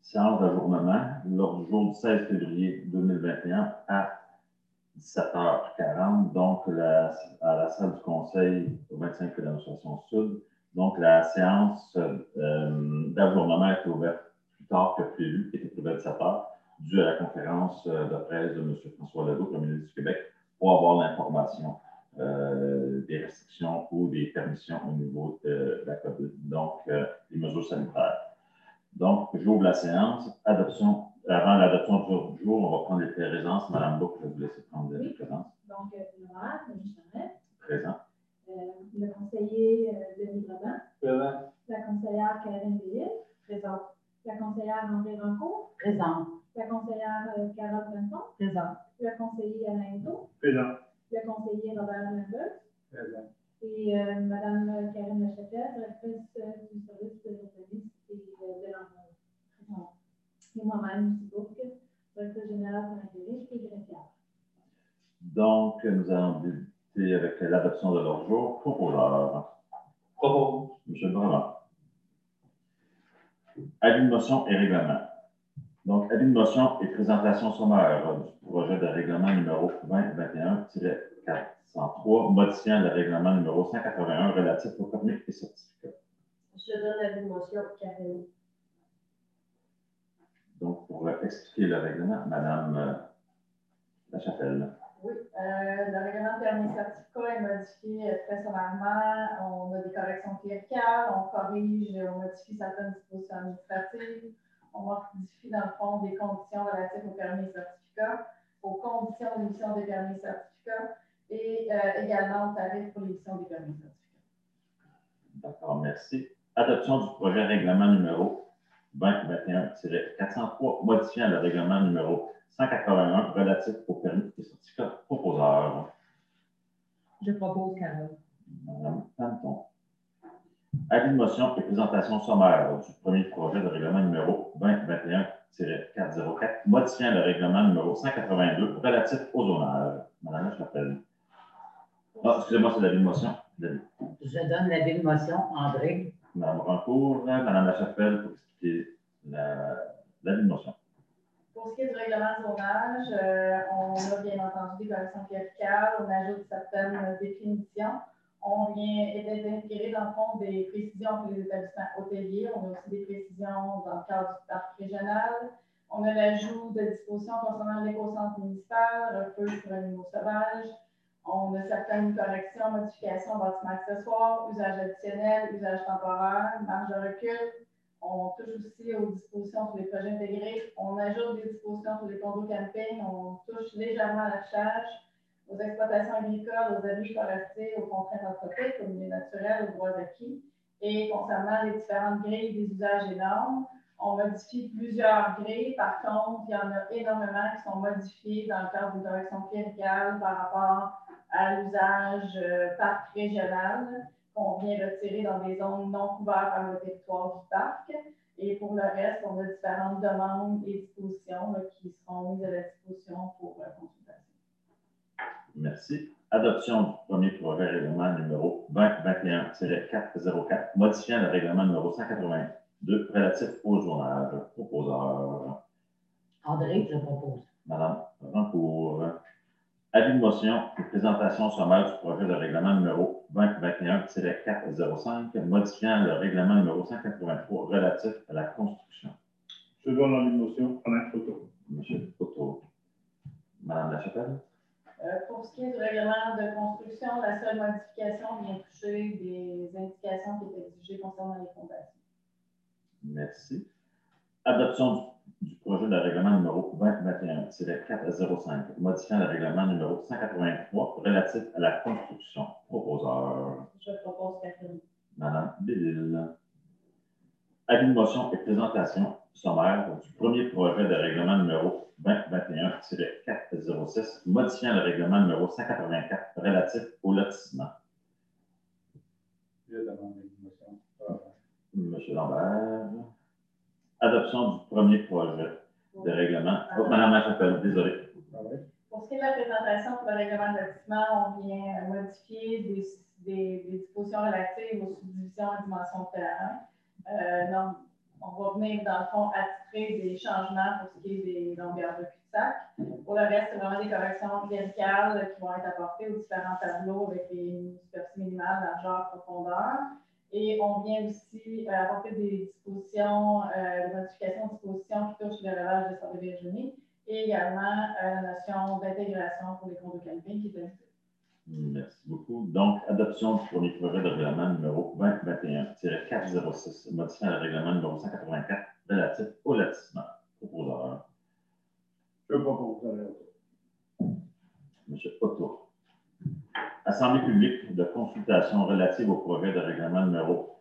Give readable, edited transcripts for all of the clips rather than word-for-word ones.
Séance d'ajournement, l'ordre du jour du 16 février 2021 à 17h40, donc à la salle du Conseil au 25 de l'Administration Sud. Donc, la séance d'ajournement était ouverte plus tard que prévu, était prévue à 17h, dû à la conférence de presse de M. François Legault, Premier ministre du Québec, pour avoir l'information des restrictions ou des permissions au niveau de la COVID, donc les mesures sanitaires. Donc, j'ouvre la séance. Adoption, avant l'adoption du jour, on va prendre les présences. Madame Bouc, je vais vous laisser prendre les présences. Donc, l'honoraire, M. Charette. Présent. Le conseiller Denis Brabant. Présent. La conseillère Karine Bellil. Présente. La conseillère André Rancourt. Présent. La conseillère Carole Benton. Présent. Le conseiller Alain Hito. Présent. Le conseiller Robert Lambert. Présent. Et Mme Karine Lachapelle, directrice du service de l'urbanisme et de l'environnement. Et moi-même, M. Bouc, directrice générale de l'intérim et greffière. Donc, nous allons débuter avec l'adoption de leur jour. Proposeur. Propose. M. Brabant. Avis de motion et règlement. Donc, avis de motion et présentation sommaire du projet de règlement numéro 2021-403, modifiant le règlement numéro 181 relatif aux permis et certificats. Je donne l'avis de motion, Karine. Donc, pour expliquer le règlement, Madame Lachapelle. Oui, le règlement de permis certificat est modifié très sommairement. On a des corrections cléricales, on corrige, on modifie certaines dispositions administratives, on modifie dans le fond des conditions relatives aux permis et certificats, aux conditions d'émission des permis et certificats et également aux tarifs pour l'émission des permis et certificats. D'accord, merci. Adoption du projet règlement numéro 2021-403, modifiant le règlement numéro 181 relatif aux permis et certificats. Proposeur. Je propose, Carole. Madame Panton. Avis de motion et présentation sommaire du premier projet de règlement numéro 2021-404, modifiant le règlement numéro 182 relatif au zonage. Madame Lachapelle. Ah, excusez-moi, c'est l'avis de motion. Je donne l'avis de motion, André. Madame Rancourt, Madame Lachapelle, pour expliquer l'avis de motion. Pour ce qui est du règlement de zonage, on a bien entendu des corrections cléricales, on ajoute certaines définitions. On vient d'intégrer dans le fond des précisions pour les établissements hôteliers. On a aussi des précisions dans le cadre du parc régional. On a l'ajout de dispositions concernant l'éco-centre municipal, refuge pour animaux sauvages. On a certaines corrections, modifications, bâtiments accessoires, usages additionnels, usages temporaires, marge de recul. On touche aussi aux dispositions sur les projets intégrés. On ajoute des dispositions sur les condos camping. On touche légèrement à l'affichage, aux exploitations agricoles, aux abus forestiers, aux contraintes anthropiques, aux milieux naturels, aux droits acquis. Et concernant les différentes grilles des usages et normes, on modifie plusieurs grilles. Par contre, il y en a énormément qui sont modifiées dans le cadre d'une correction cléricale par rapport à l'usage parc régional qu'on vient retirer dans des zones non couvertes par le territoire du parc. Et pour le reste, on a différentes demandes et dispositions qui seront mises à la disposition pour consultation. Merci. Adoption du premier projet règlement numéro 2021-404, modifiant le règlement numéro 182 relatif au zonage. Proposeur. André, je propose. Madame Rancourt. Avis de motion et présentation sommaire du projet de règlement numéro 2021-405, modifiant le règlement numéro 183 relatif à la construction. Je donne l'avis de motion, Alain Photo. Monsieur Photo. Madame Lachapelle. Pour ce qui est du règlement de construction, la seule modification vient toucher des indications qui étaient exigées concernant les fondations. Merci. Adoption du projet de règlement numéro 2021-405, modifiant le règlement numéro 183 relatif à la construction. Proposeur. Je propose, Catherine. Madame Bellil. Avis de motion et présentation sommaire du premier projet de règlement numéro 2021-406, modifiant le règlement numéro 184 relatif au lotissement. Je demande l'avis de motion. Monsieur Lambert. Adoption du premier projet de règlement. Oh, Madame Lachapelle, désolé. Pour ce qui est de la présentation pour le règlement de lotissement, on vient modifier des dispositions relatives aux subdivisions et dimensions de terrain. On va venir, dans le fond, attitrer des changements pour ce qui est des longueurs de cul-de-sac. Pour le reste, c'est vraiment des corrections cléricales qui vont être apportées aux différents tableaux avec les superficies minimales, largeur, profondeur. Et on vient aussi apporter des dispositions, des modifications de dispositions qui touchent le relevage de Sable de Virginie et également la notion d'intégration pour les cours de camping qui est ajoutée. Merci beaucoup. Donc, adoption du premier projet de règlement numéro 2021-406, modifiant le règlement numéro 184 relatif au lotissement. Proposeur. Je propose. M. Otto. Assemblée publique de consultation relative au projet de règlement numéro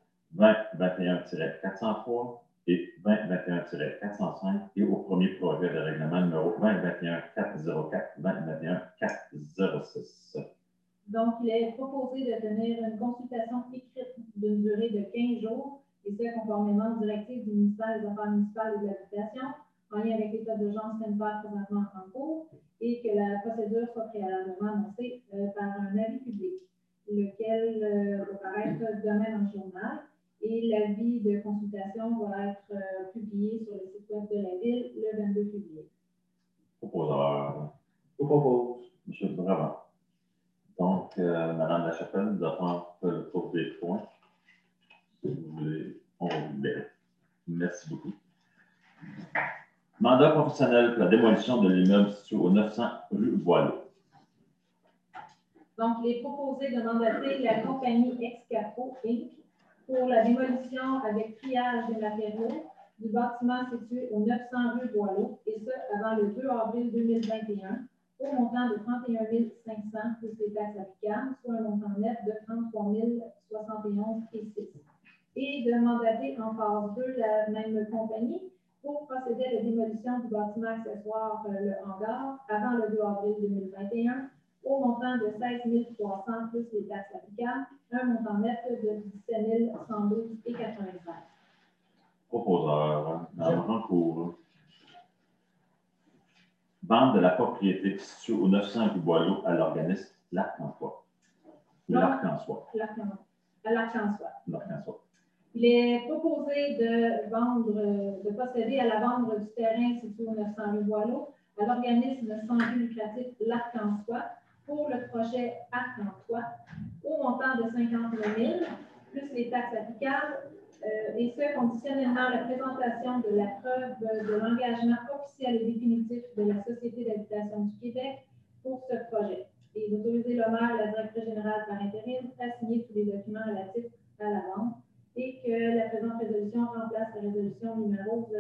2021-403 et 2021-405 et au premier projet de règlement numéro 2021-404, 2021-406. Donc, il est proposé de tenir une consultation écrite d'une durée de 15 jours, et ce, conformément aux directives du ministère des Affaires municipales et de l'Habitation, en lien avec l'état d'urgence sanitaire présentement en cours, et que la procédure soit préalablement annoncée par un avis public, lequel va paraître demain dans le journal. Et l'avis de consultation va être publié sur le site web de la Ville le 22 février. Proposeur. Je propose. M. Brabant. Donc, Mme Lachapelle, nous avons fait le tour des points. Si vous voulez, on va vous libérer. Merci beaucoup. Mandat professionnel pour la démolition de l'immeuble situé au 900 rue Boileau. Donc, il est proposé de mandater la compagnie Excapo Inc. pour la démolition avec triage des matériaux du bâtiment situé au 900 rue Boileau, et ce, avant le 2 avril 2021, au montant de 31 500 plus les taxes applicables, soit un montant net de 33 071,06. Et de mandater en phase 2 la même compagnie pour procéder à la démolition du bâtiment accessoire le hangar avant le 2 avril 2021, au montant de 16 300 plus les taxes applicables, un montant net de 17 112,85. Proposeur. Dans le cours. Vente de la propriété située au 900 rue Boileau à l'organisme L'Arc-en-Soi. L'Arc-en-Soi. L'Arc-en-Soi. Il est proposé de procéder à la vente du terrain situé au 900 rue Boileau à l'organisme sans but lucratif L'Arc-en-Soi pour le projet Arc-en-Soi au montant de 59 000 plus les taxes applicables, et ce, conditionnellement à la présentation de la preuve de l'engagement officiel et définitif de la Société d'habitation du Québec pour ce projet. Et d'autoriser le maire et la directrice générale par intérim à signer tous les documents relatifs à la vente, et que la présente résolution remplace la résolution numéro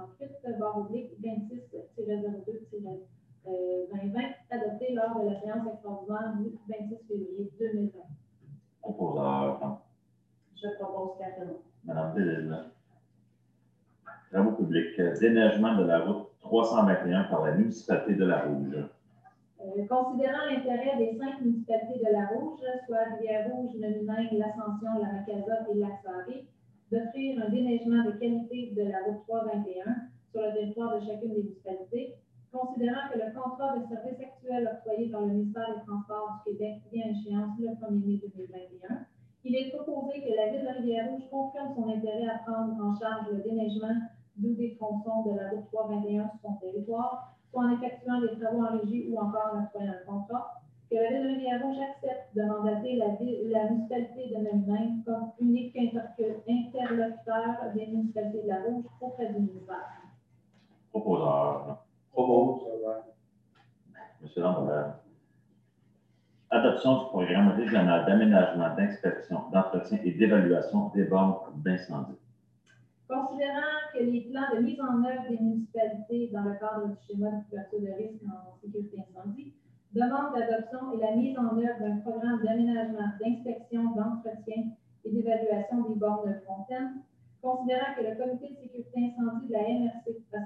068/2010-02-2020 adoptée lors de la séance extraordinaire du 26 février 2020. Proposeur. Je propose Catherine. Madame Delisle. Travaux publics. Déneigement de la route 321 par la municipalité de La Rouge. Considérant l'intérêt des 5 municipalités de La Rouge, soit Rivière-Rouge, Le Minière, l'Ascension, la Macasa et Lac-Sarré, d'offrir un déneigement de qualité de la route 321 sur le territoire de chacune des municipalités, considérant que le contrat de service actuel octroyé par le ministère des Transports du Québec vient à échéance le 1er mai 2021, il est proposé que la Ville de Rivière-Rouge confirme son intérêt à prendre en charge le déneigement d'où des tronçons de la route 321 sur son territoire, soit en effectuant des travaux en régie ou encore en octroyant un contrat, que la Ville de Rivière-Rouge accepte de mandater la municipalité de Nemimain comme unique interlocuteur des municipalités de La Rouge auprès du ministère. Proposeur. Propose. Monsieur Lambert. Adoption du programme régional d'aménagement, d'inspection, d'entretien et d'évaluation des bornes d'incendie. Considérant que les plans de mise en œuvre des municipalités dans le cadre du schéma de couverture de risque en sécurité incendie demandent l'adoption et la mise en œuvre d'un programme d'aménagement, d'inspection, d'entretien et d'évaluation des bornes de fontaine, considérant que le comité de sécurité incendie de la MRC a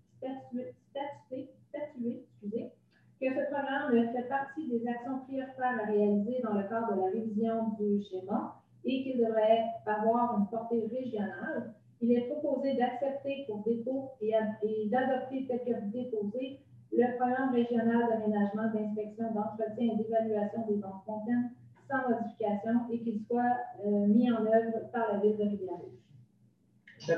statué que ce programme fait partie des actions prioritaires à réaliser dans le cadre de la révision du schéma et qu'il devrait avoir une portée régionale, il est proposé d'accepter pour dépôt et d'adopter tel que déposé le programme régional d'aménagement, d'inspection, d'entretien et d'évaluation des bancs fontaines sans modification et qu'il soit mis en œuvre par la Ville de Rivière-Rouge. Je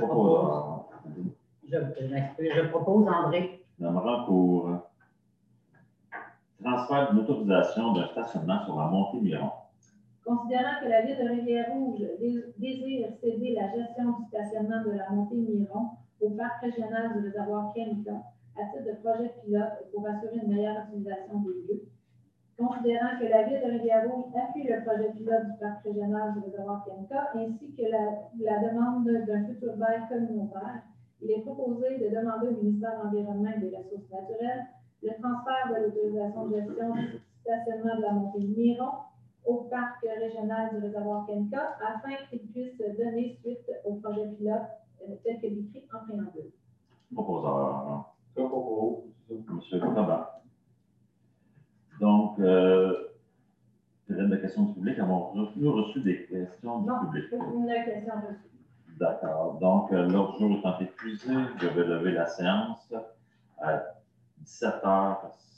propose André. Madame Rancourt. Transfert d'une autorisation d'un stationnement sur la montée Miron. Considérant que la Ville de Rivière-Rouge désire céder la gestion du stationnement de la montée Miron au parc régional du réservoir Kenka à titre de projet pilote pour assurer une meilleure utilisation des lieux. Considérant que la Ville de Rivière-Rouge appuie le projet pilote du parc régional du réservoir Kenka ainsi que la demande d'un futur bail communautaire, il est proposé de demander au ministère de l'Environnement et des Ressources naturelles le transfert de l'autorisation de gestion du stationnement de la montée Miron au parc régional du réservoir Kenka afin qu'il puisse donner suite au projet pilote tel que décrit en préambule. Proposeur. Je propose. Monsieur Tabar. Donc, période de questions du public, avons-nous reçu des questions du public? Une question reçue. D'accord. Donc, l'ordre du jour étant épuisé, je vais lever la séance à 17h